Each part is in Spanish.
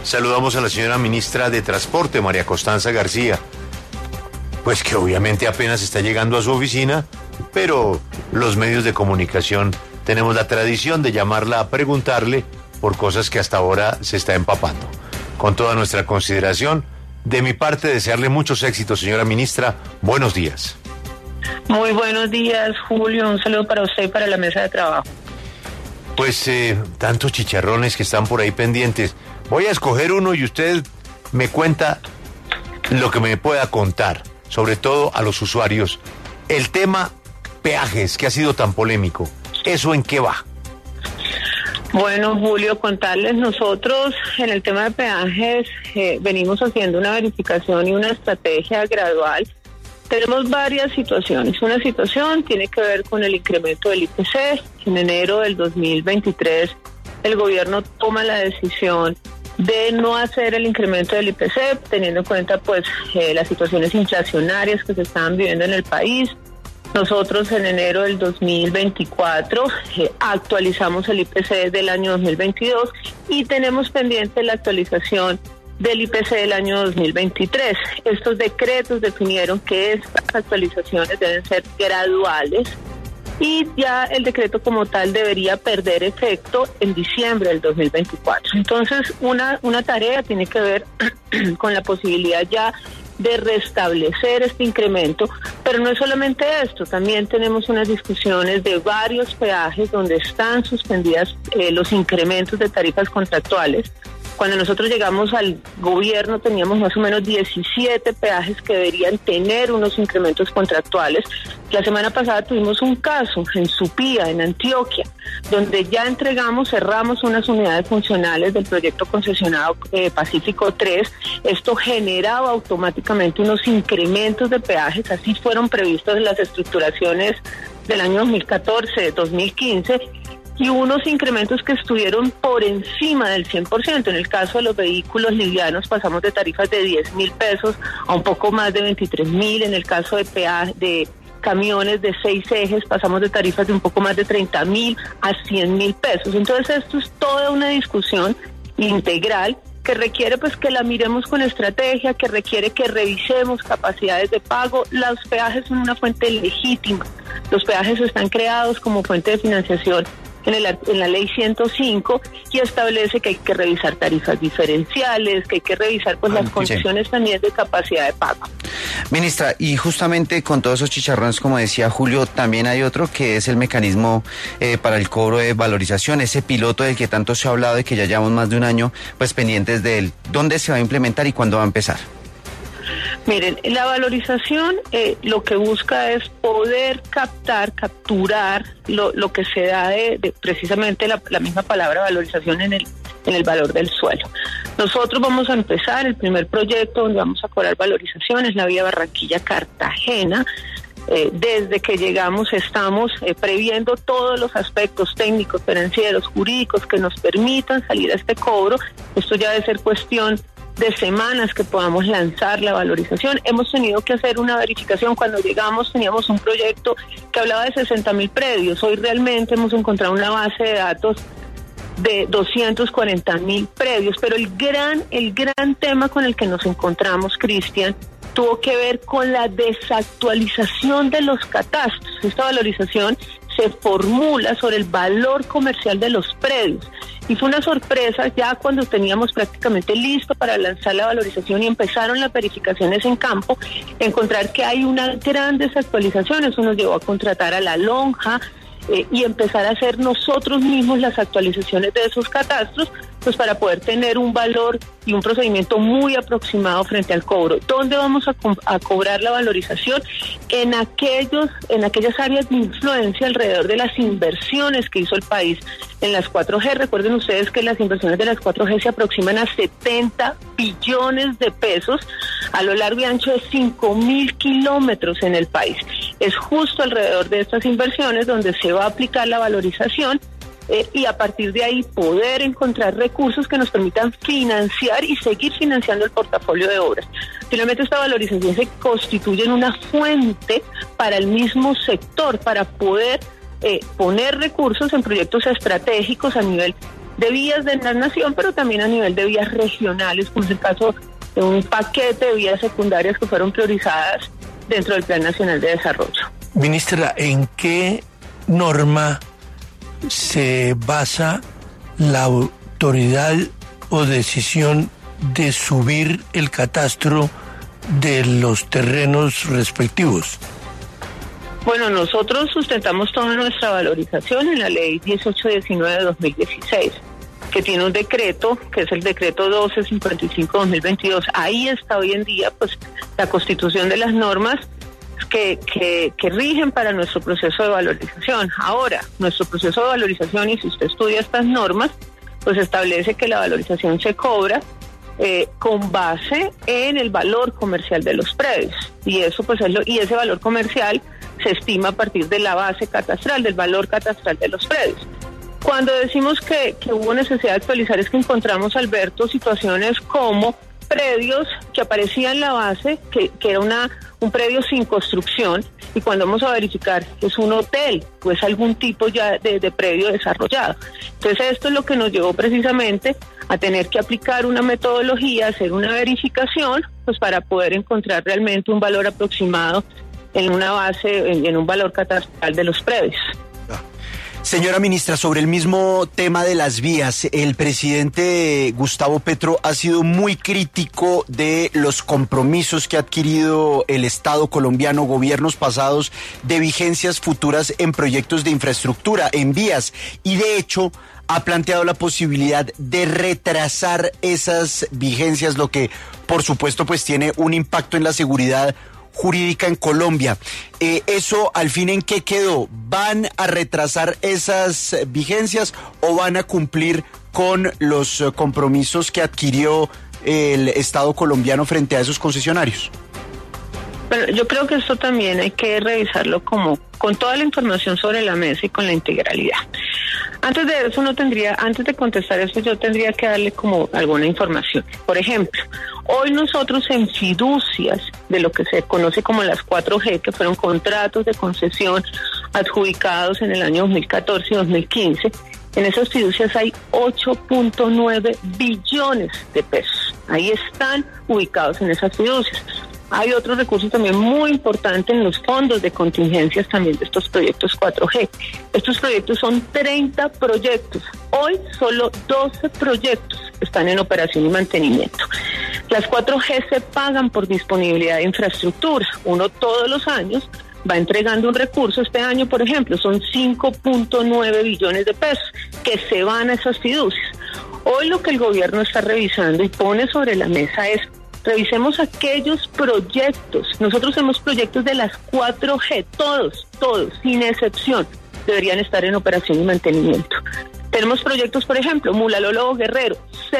saludamos a la señora ministra de Transporte, María Constanza García, pues que obviamente apenas está llegando a su oficina, pero los medios de comunicación tenemos la tradición de llamarla a preguntarle por cosas que hasta ahora se está empapando. Con toda nuestra consideración, de mi parte desearle muchos éxitos, señora ministra. Buenos días. Muy buenos días, Julio. Un saludo para usted y para la mesa de trabajo. Pues tantos chicharrones que están por ahí pendientes. Voy a escoger uno y usted me cuenta lo que me pueda contar, sobre todo a los usuarios. El tema peajes, que ha sido tan polémico, ¿eso en qué va? Bueno, Julio, contarles, nosotros en el tema de peajes venimos haciendo una verificación y una estrategia gradual. Tenemos varias situaciones. Una situación tiene que ver con el incremento del IPC. En enero del 2023 el gobierno toma la decisión de no hacer el incremento del IPC, teniendo en cuenta pues las situaciones inflacionarias que se estaban viviendo en el país. Nosotros en enero del 2024 actualizamos el IPC del año 2022 y tenemos pendiente la actualización del IPC del año 2023. Estos decretos definieron que estas actualizaciones deben ser graduales y ya el decreto como tal debería perder efecto en diciembre del 2024. Entonces, una tarea tiene que ver con la posibilidad ya de restablecer este incremento, pero no es solamente esto, también tenemos unas discusiones de varios peajes donde están suspendidas los incrementos de tarifas contractuales. Cuando nosotros llegamos al gobierno teníamos más o menos 17 peajes que deberían tener unos incrementos contractuales. La semana pasada tuvimos un caso en Supía, en Antioquia, donde ya cerramos unas unidades funcionales del proyecto concesionado Pacífico 3. Esto generaba automáticamente unos incrementos de peajes, así fueron previstos en las estructuraciones del año 2014, 2015, y unos incrementos que estuvieron por encima del 100%. En el caso de los vehículos livianos pasamos de tarifas de 10.000 pesos a un poco más de 23.000. En el caso de camiones de 6 ejes pasamos de tarifas de un poco más de 30.000 a 100.000 pesos. Entonces esto es toda una discusión integral que requiere pues que la miremos con estrategia, que requiere que revisemos capacidades de pago. Los peajes son una fuente legítima. Los peajes están creados como fuente de financiación en la ley 105 y establece que hay que revisar tarifas diferenciales, que hay que revisar pues las condiciones también de capacidad de pago. Ministra, y justamente con todos esos chicharrones, como decía Julio, también hay otro que es el mecanismo para el cobro de valorización, ese piloto del que tanto se ha hablado y que ya llevamos más de un año pues pendientes de él. ¿Dónde se va a implementar y cuándo va a empezar? Miren, la valorización lo que busca es poder capturar lo que se da de precisamente la misma palabra valorización en el valor del suelo. Nosotros vamos a empezar el primer proyecto donde vamos a cobrar valorización, es la vía Barranquilla-Cartagena. Desde que llegamos estamos previendo todos los aspectos técnicos, financieros, jurídicos que nos permitan salir a este cobro. Esto ya debe ser cuestión de semanas que podamos lanzar la valorización. Hemos tenido que hacer una verificación. Cuando llegamos teníamos un proyecto que hablaba de 60.000 predios. Hoy realmente hemos encontrado una base de datos de 240.000 predios, pero el gran tema con el que nos encontramos, Cristian, tuvo que ver con la desactualización de los catastros. Esta valorización se formula sobre el valor comercial de los predios. Y fue una sorpresa ya cuando teníamos prácticamente listo para lanzar la valorización y empezaron las verificaciones en campo, encontrar que hay una gran desactualización. Eso nos llevó a contratar a La Lonja y empezar a hacer nosotros mismos las actualizaciones de esos catastros, pues para poder tener un valor y un procedimiento muy aproximado frente al cobro. ¿Dónde vamos a cobrar la valorización? En aquellas áreas de influencia alrededor de las inversiones que hizo el país en las 4G. Recuerden ustedes que las inversiones de las 4G se aproximan a 70 billones de pesos a lo largo y ancho de 5.000 kilómetros en el país. Es justo alrededor de estas inversiones donde se va a aplicar la valorización y a partir de ahí poder encontrar recursos que nos permitan financiar y seguir financiando el portafolio de obras. Finalmente esta valorización se constituye en una fuente para el mismo sector, para poder poner recursos en proyectos estratégicos a nivel de vías de la nación, pero también a nivel de vías regionales, como es el caso de un paquete de vías secundarias que fueron priorizadas dentro del Plan Nacional de Desarrollo. Ministra, ¿en qué norma se basa la autoridad o decisión de subir el catastro de los terrenos respectivos? Bueno, nosotros sustentamos toda nuestra valorización en la ley 1819 de 2016, que tiene un decreto, que es el decreto 1255-2022. Ahí está hoy en día pues la constitución de las normas que rigen para nuestro proceso de valorización. Ahora, nuestro proceso de valorización, y si usted estudia estas normas, pues establece que la valorización se cobra con base en el valor comercial de los predios, y eso pues y ese valor comercial se estima a partir de la base catastral, del valor catastral de los predios. Cuando decimos que hubo necesidad de actualizar, es que encontramos, Alberto, situaciones como predios que aparecían en la base, que era un predio sin construcción, y cuando vamos a verificar es un hotel o es algún tipo ya de predio desarrollado. Entonces esto es lo que nos llevó precisamente a tener que aplicar una metodología, hacer una verificación, pues para poder encontrar realmente un valor aproximado en una base, en un valor catastral de los predios. Señora ministra, sobre el mismo tema de las vías, el presidente Gustavo Petro ha sido muy crítico de los compromisos que ha adquirido el Estado colombiano, gobiernos pasados, de vigencias futuras en proyectos de infraestructura, en vías, y de hecho ha planteado la posibilidad de retrasar esas vigencias, lo que por supuesto pues tiene un impacto en la seguridad jurídica en Colombia. ¿Eso al fin en qué quedó? ¿Van a retrasar esas vigencias o van a cumplir con los compromisos que adquirió el Estado colombiano frente a esos concesionarios? Bueno, yo creo que esto también hay que revisarlo como con toda la información sobre la mesa y con la integralidad. Antes de eso antes de contestar eso, yo tendría que darle como alguna información. Por ejemplo, hoy nosotros en fiducias de lo que se conoce como las 4G, que fueron contratos de concesión adjudicados en el año 2014 y 2015, en esas fiducias hay 8.9 billones de pesos. Ahí están ubicados en esas fiducias. Hay otros recursos también muy importantes en los fondos de contingencias también de estos proyectos 4G. Estos proyectos son 30 proyectos. Hoy solo 12 proyectos están en operación y mantenimiento. Las 4G se pagan por disponibilidad de infraestructura. Uno todos los años va entregando un recurso. Este año, por ejemplo, son 5.9 billones de pesos que se van a esas fiducias. Hoy lo que el gobierno está revisando y pone sobre la mesa es: revisemos aquellos proyectos. Nosotros tenemos proyectos de las 4G, todos, sin excepción, deberían estar en operación y mantenimiento. Tenemos proyectos, por ejemplo, Mulalólogo Guerrero,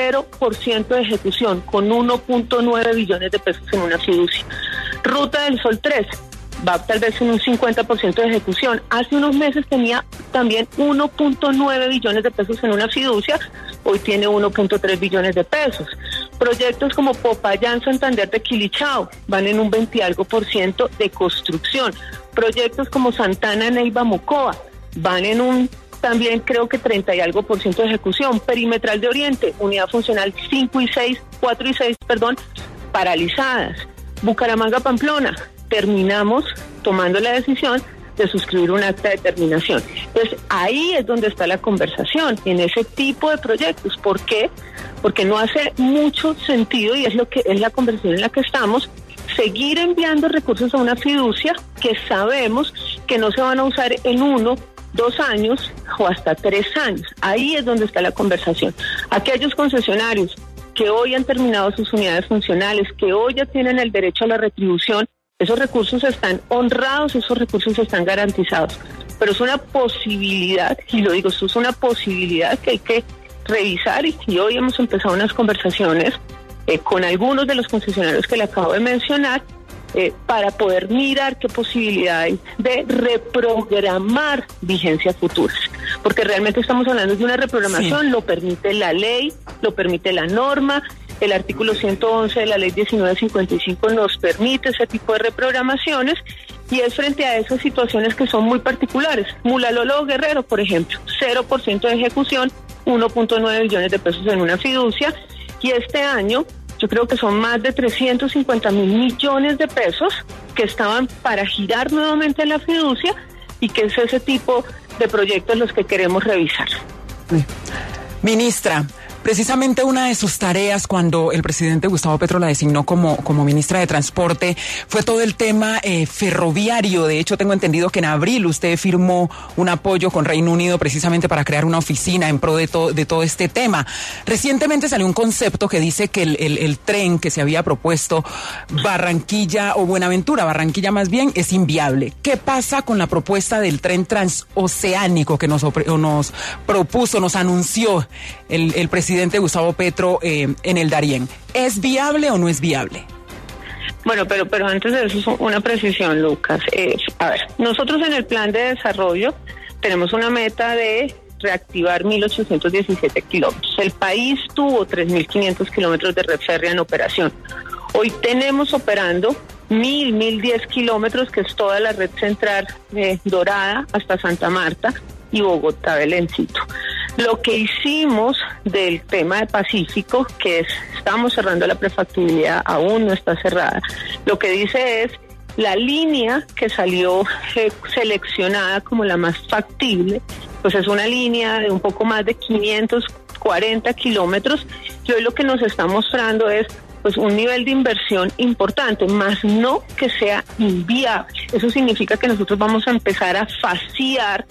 0% de ejecución, con 1.9 billones de pesos en una fiducia. Ruta del Sol 3, va tal vez en un 50% de ejecución. Hace unos meses tenía también 1.9 billones de pesos en una fiducia, hoy tiene 1.3 billones de pesos. Proyectos como Popayán, Santander de Quilichao, van en un 20 y algo % de construcción. Proyectos como Santana, Neiva, Mocoa, van en un también creo que 30 y algo % de ejecución. Perimetral de Oriente, unidad funcional 4 y 6, paralizadas. Bucaramanga, Pamplona, terminamos tomando la decisión de suscribir un acta de terminación. Entonces, ahí es donde está la conversación, en ese tipo de proyectos. ¿Por qué? Porque no hace mucho sentido, y es lo que es la conversación en la que estamos, seguir enviando recursos a una fiducia que sabemos que no se van a usar en 1, 2 años o hasta 3 años. Ahí es donde está la conversación. Aquellos concesionarios que hoy han terminado sus unidades funcionales, que hoy ya tienen el derecho a la retribución, esos recursos están honrados, esos recursos están garantizados. Pero es una posibilidad, y lo digo, esto es una posibilidad que hay que revisar, y hoy hemos empezado unas conversaciones con algunos de los concesionarios que le acabo de mencionar, para poder mirar qué posibilidad hay de reprogramar vigencias futuras. Porque realmente estamos hablando de una reprogramación, sí. Lo permite la ley, lo permite la norma. El artículo 111 de la ley 1955 nos permite ese tipo de reprogramaciones, y es frente a esas situaciones que son muy particulares. Mulalólogo Guerrero, por ejemplo, 0% de ejecución, 1.9 billones de pesos en una fiducia, y este año yo creo que son más de 350.000 millones de pesos que estaban para girar nuevamente en la fiducia, y que es ese tipo de proyectos los que queremos revisar. Ministra, precisamente una de sus tareas cuando el presidente Gustavo Petro la designó como ministra de Transporte fue todo el tema ferroviario. De hecho, tengo entendido que en abril usted firmó un apoyo con Reino Unido precisamente para crear una oficina en pro de todo este tema. Recientemente salió un concepto que dice que el tren que se había propuesto Barranquilla o Buenaventura, Barranquilla más bien, es inviable. ¿Qué pasa con la propuesta del tren transoceánico que nos propuso, nos anunció el presidente Gustavo Petro en el Darién? ¿Es viable o no es viable? Bueno, pero antes de eso, una precisión, Lucas. A ver, nosotros en el plan de desarrollo tenemos una meta de reactivar 1.817 kilómetros. El país tuvo 3.500 kilómetros de red férrea en operación. Hoy tenemos operando 1.010 kilómetros, que es toda la red central Dorada hasta Santa Marta y Bogotá, Belencito. Lo que hicimos del tema de Pacífico, que es, estamos cerrando la prefactibilidad, aún no está cerrada, lo que dice es la línea que salió seleccionada como la más factible, pues es una línea de un poco más de 540 kilómetros, y hoy lo que nos está mostrando es pues un nivel de inversión importante, más no que sea inviable. Eso significa que nosotros vamos a empezar a faciar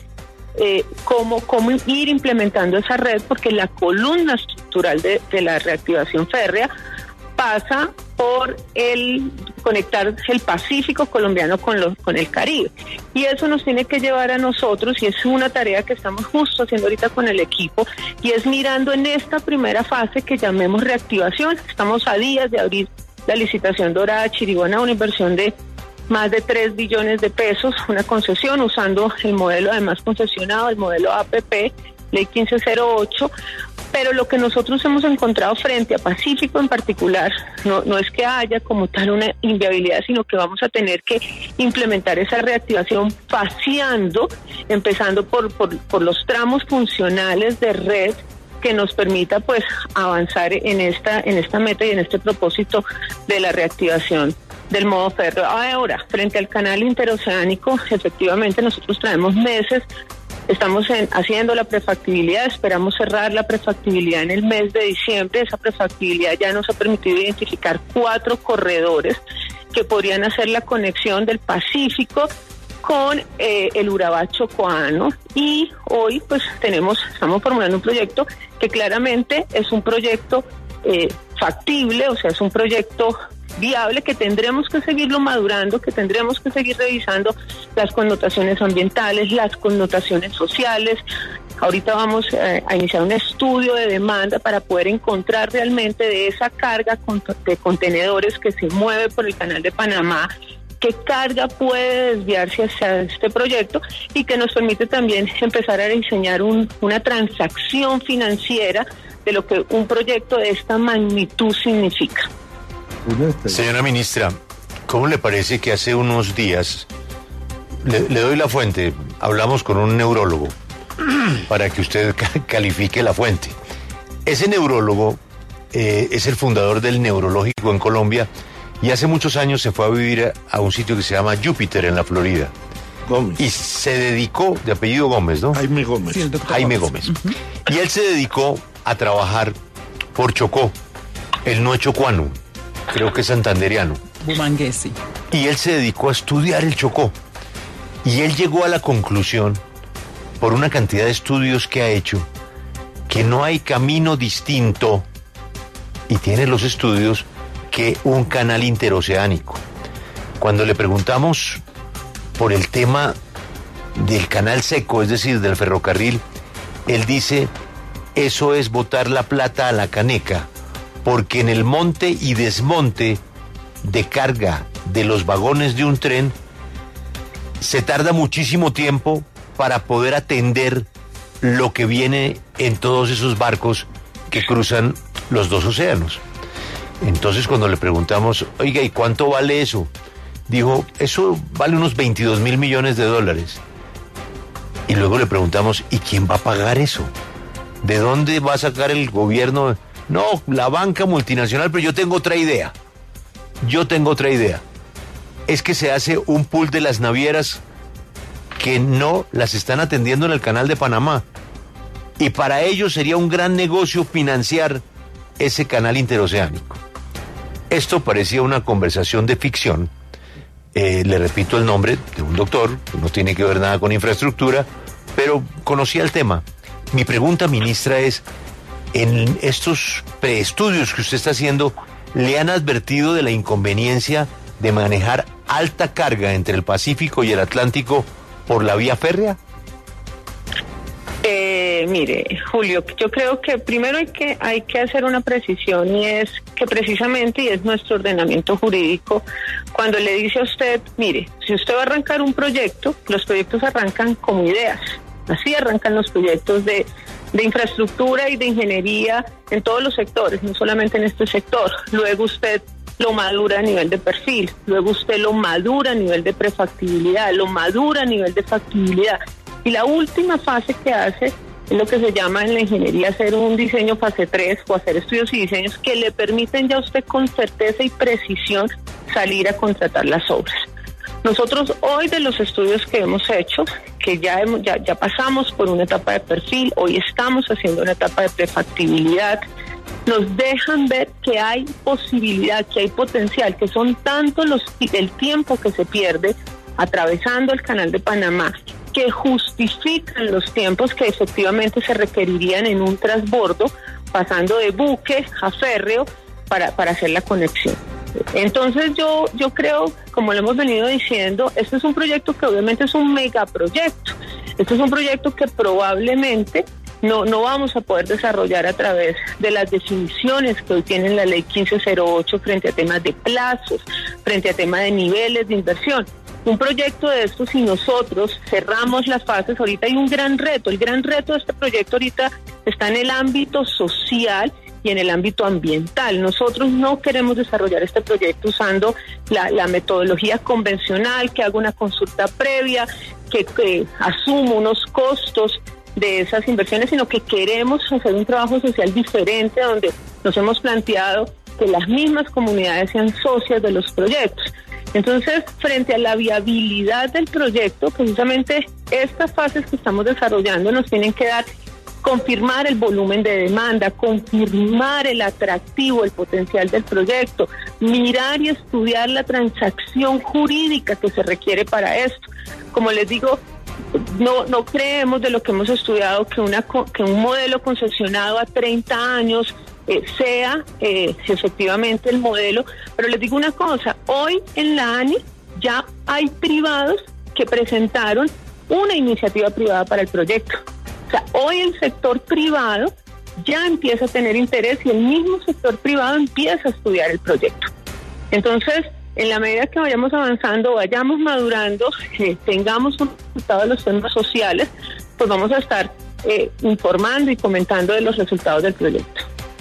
cómo ir implementando esa red, porque la columna estructural de la reactivación férrea pasa por conectar el Pacífico colombiano con el Caribe, y eso nos tiene que llevar a nosotros, y es una tarea que estamos justo haciendo ahorita con el equipo, y es mirando en esta primera fase que llamemos reactivación. Estamos a días de abrir la licitación Dorada Chiriguaná, una inversión de más de 3 billones de pesos, una concesión usando el modelo además concesionado, el modelo APP, Ley 1508, pero lo que nosotros hemos encontrado frente a Pacífico en particular, no es que haya como tal una inviabilidad, sino que vamos a tener que implementar esa reactivación faseando, empezando por los tramos funcionales de red, que nos permita pues avanzar en esta meta y en este propósito de la reactivación del modo férreo. Ahora, frente al canal interoceánico, efectivamente nosotros traemos meses, estamos haciendo la prefactibilidad, esperamos cerrar la prefactibilidad en el mes de diciembre. Esa prefactibilidad ya nos ha permitido identificar 4 corredores que podrían hacer la conexión del Pacífico con el Urabá Chocoano, y hoy pues estamos formulando un proyecto que claramente es un proyecto factible, o sea, es un proyecto viable, que tendremos que seguirlo madurando, que tendremos que seguir revisando las connotaciones ambientales, las connotaciones sociales. Ahorita vamos a iniciar un estudio de demanda para poder encontrar realmente de esa carga de contenedores que se mueve por el Canal de Panamá, qué carga puede desviarse hacia este proyecto, y que nos permite también empezar a diseñar una transacción financiera de lo que un proyecto de esta magnitud significa. Señora ministra, ¿cómo le parece que hace unos días, le doy la fuente, hablamos con un neurólogo para que usted califique la fuente? Ese neurólogo es el fundador del Neurológico en Colombia, y hace muchos años se fue a vivir a un sitio que se llama Júpiter en la Florida. Gómez. Y se dedicó, de apellido Gómez, ¿no? Jaime Gómez. Sí, el doctor Jaime Gómez. Uh-huh. Y él se dedicó a trabajar por Chocó. Él no es chocuano, creo que es santanderiano. Bumanguesi. Y él se dedicó a estudiar el Chocó. Y él llegó a la conclusión, por una cantidad de estudios que ha hecho, que no hay camino distinto, y tiene los estudios, que un canal interoceánico. Cuando le preguntamos por el tema del canal seco, es decir, del ferrocarril, él dice, eso es botar la plata a la caneca, porque en el monte y desmonte de carga de los vagones de un tren se tarda muchísimo tiempo para poder atender lo que viene en todos esos barcos que cruzan los 2 océanos. Entonces, cuando le preguntamos, oiga, ¿y cuánto vale eso? Dijo, eso vale unos 22.000 millones de dólares. Y luego le preguntamos, ¿y quién va a pagar eso? ¿De dónde va a sacar el gobierno? No, la banca multinacional, pero yo tengo otra idea. Es que se hace un pool de las navieras que no las están atendiendo en el canal de Panamá. Y para ellos sería un gran negocio financiar ese canal interoceánico. Esto parecía una conversación de ficción. Le repito el nombre de un doctor, que no tiene que ver nada con infraestructura, pero conocía el tema. Mi pregunta, ministra, es, en estos preestudios que usted está haciendo, ¿le han advertido de la inconveniencia de manejar alta carga entre el Pacífico y el Atlántico por la vía férrea? Mire, Julio, yo creo que primero hay que hacer una precisión, y es que precisamente, y es nuestro ordenamiento jurídico, cuando le dice a usted, mire, si usted va a arrancar un proyecto, los proyectos arrancan como ideas, así arrancan los proyectos de infraestructura y de ingeniería en todos los sectores, no solamente en este sector. Luego usted lo madura a nivel de perfil, luego usted lo madura a nivel de prefactibilidad, lo madura a nivel de factibilidad. Y la última fase que hace es lo que se llama en la ingeniería hacer un diseño fase 3 o hacer estudios y diseños que le permiten ya a usted con certeza y precisión salir a contratar las obras. Nosotros hoy, de los estudios que hemos hecho, que ya pasamos por una etapa de perfil, hoy estamos haciendo una etapa de prefactibilidad, nos dejan ver que hay posibilidad, que hay potencial, que son tanto el tiempo que se pierde atravesando el canal de Panamá, que justifican los tiempos que efectivamente se requerirían en un transbordo, pasando de buque a férreo para hacer la conexión. Entonces yo creo, como lo hemos venido diciendo, este es un proyecto que obviamente es un megaproyecto. Este es un proyecto que probablemente no vamos a poder desarrollar a través de las definiciones que hoy tiene la ley 1508 frente a temas de plazos, frente a temas de niveles de inversión. Un proyecto de estos, si nosotros cerramos las fases, ahorita hay un gran reto. El gran reto de este proyecto ahorita está en el ámbito social y en el ámbito ambiental. Nosotros no queremos desarrollar este proyecto usando la metodología convencional, que haga una consulta previa, que asuma unos costos de esas inversiones, sino que queremos hacer un trabajo social diferente, donde nos hemos planteado que las mismas comunidades sean socias de los proyectos. Entonces, frente a la viabilidad del proyecto, precisamente estas fases que estamos desarrollando nos tienen que dar, confirmar el volumen de demanda, confirmar el atractivo, el potencial del proyecto, mirar y estudiar la transacción jurídica que se requiere para esto. Como les digo, no creemos, de lo que hemos estudiado, que un modelo concesionado a 30 años sea efectivamente el modelo, pero les digo una cosa, hoy en la ANI ya hay privados que presentaron una iniciativa privada para el proyecto. O sea, hoy el sector privado ya empieza a tener interés y el mismo sector privado empieza a estudiar el proyecto. Entonces, en la medida que vayamos avanzando, vayamos madurando, tengamos un resultado de los temas sociales, pues vamos a estar informando y comentando de los resultados del proyecto.